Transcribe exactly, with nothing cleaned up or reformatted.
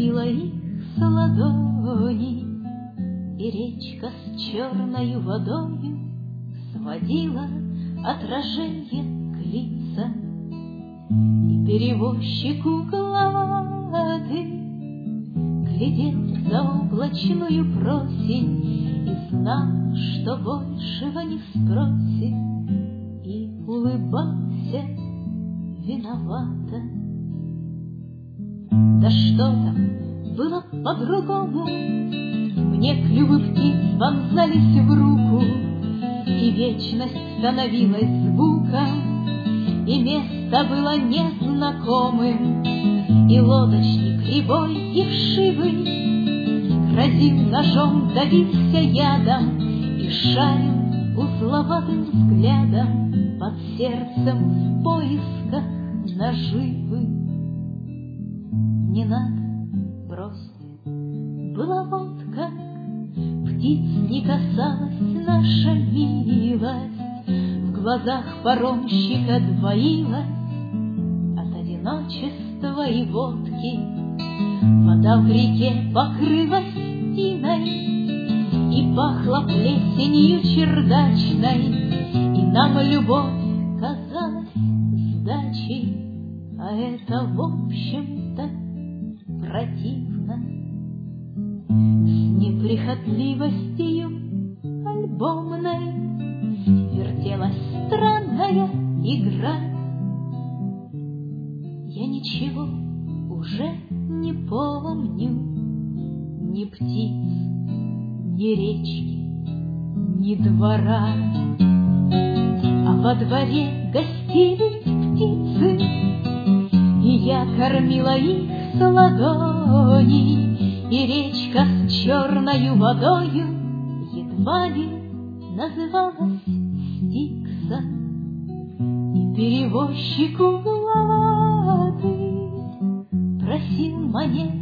кормила их с ладони, и речка с черною водою сводила отражение к лицам. И перевозчик угловатый глядел за облачную просень и знал, что большего не спросит, и улыбался виновато. Да что там, было по-другому, мне клювы птиц вонзались в руку, и вечность становилась звуком, и место было незнакомым, и лодочник кривой и вшивый грозил ножом, давился ядом и шарил узловатым взглядом под сердцем в поисках наживы. Не надо, бросьте, была водка, птиц не касалась наша милость, в глазах паромщика двоилась от одиночества и водки. Вода в реке покрылась тиной и пахла плесенью чердачной, и нам любовь казалась сдачей, а это в общем-то противно. С неприхотливостью альбомной вертелась странная игра. Я ничего уже не помню, ни птиц, ни речки, ни двора. А во дворе гостились птицы, и я кормила их с ладони, и речка с черною водою едва ли называлась Стиксом, и перевозчик угловатый просил монет